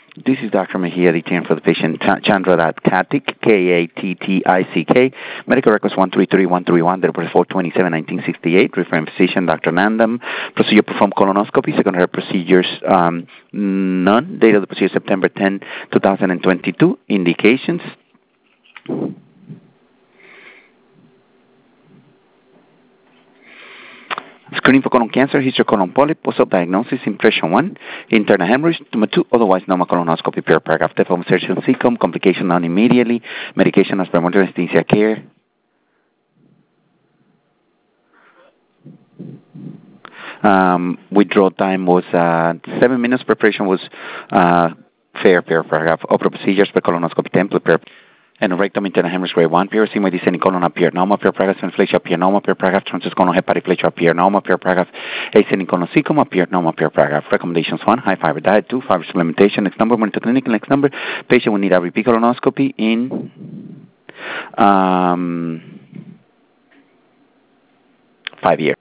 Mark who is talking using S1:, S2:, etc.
S1: This is Dr. Mejia, detailing for the patient Chandra.Katic, K-A-T-T-I-C-K. Medical records 133131, date of birth 4/27/1968. Referring physician, Dr. Nandam. Procedure performed colonoscopy. Secondary procedures, none. Date of the procedure, September 10, 2022. Indications. Screening for colon cancer, history of colon polyp, post-op diagnosis, impression 1, internal hemorrhage, tumor 2, otherwise normal colonoscopy per paragraph, type of insertion cecum, complication non immediately, medication as primordial anesthesia care. Withdrawal time was 7 minutes, preparation was fair per paragraph, opera procedures per colonoscopy template per and rectum internal hemorrhage grade 1, PRC descending colon appear normal per paragraph, inflation appear normal per paragraph, transcolon hepatic flexure appear normal per paragraph, ascending colon cecum appear normal per paragraph. Recommendations 1, high fiber diet, 2, fiber supplementation, next number, monitor clinical, next number, patient will need a repeat colonoscopy in 5 years.